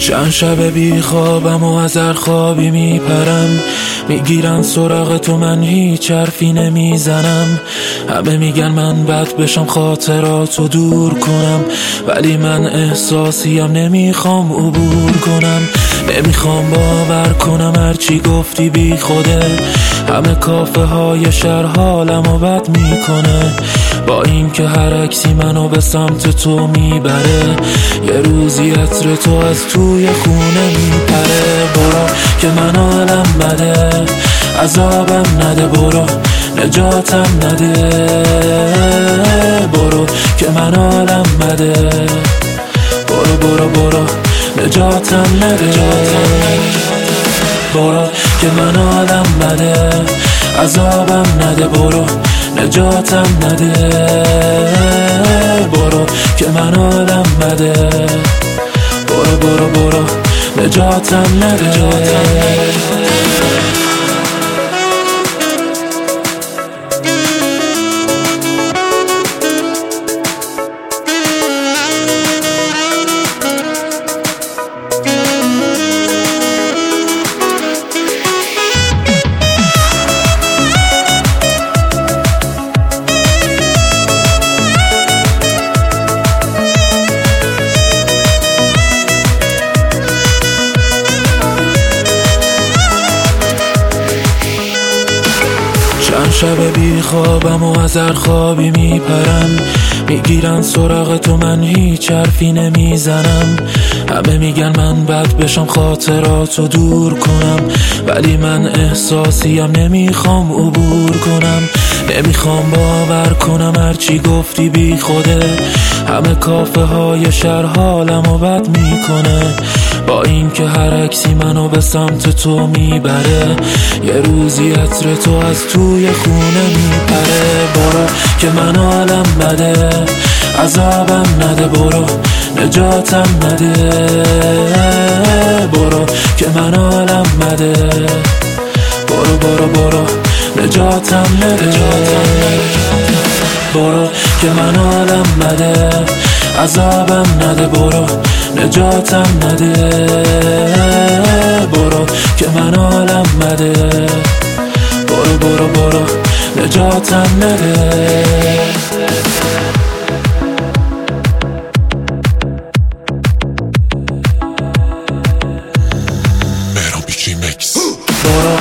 چند شب بی خوابم و از هر خوابی میپرم، میگیرن سراغ تو من هیچ حرفی نمیزنم. همه میگن من بد بشم خاطراتو دور کنم، ولی من احساسیم نمیخوام عبور کنم. نمیخوام باور کنم هرچی گفتی بی خوده، همه کافه های شهر حالمو بد میکنه. با اینکه هر عکسی منو به سمت تو میبره، یه روزی عطر تو از توی خونه میپره. برو که من حالم بده، عذابم نده، برو نجاتم نده. برو که من حالم بده، برو نجاتم نده. برو که من حالم بده، عذابم نده، برو نجاتم نده. برو که من حالم بده، برو نجاتم نده. چند شب بی خوابم و از هر خوابی میپرم، میگیرن سراغ تو من هیچ حرفی نمیزنم. همه میگن من بد بشم خاطراتو دور کنم، ولی من احساسیم نمیخوام عبور کنم. نمیخوام باور کنم هرچی گفتی بی خوده، همه کافه های شهر حالمو بد میکنه. با اینکه هر عکسی منو به سمت تو میبره، یه روزی عطر تو از توی خونه میپره. برو که من حالم بده، عذابم نده، برو نجاتم نده. برو که من حالم بده، برو نجاتم نده. برو که من حالم بده، عذابم نده، برو نجاتم نده. برو که من حالم بده، برو نجاتم نده. برو